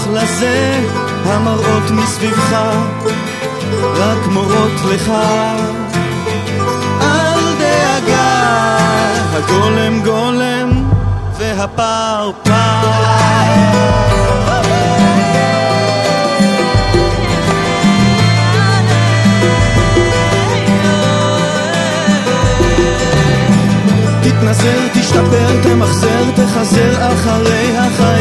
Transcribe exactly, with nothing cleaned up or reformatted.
לזה, המראות מסביבך רק מורות לך. אל דאגה, הגולם גולם והפר פר. תתנזר, תשתפר, תמחזר, תחזר אחרי החיים.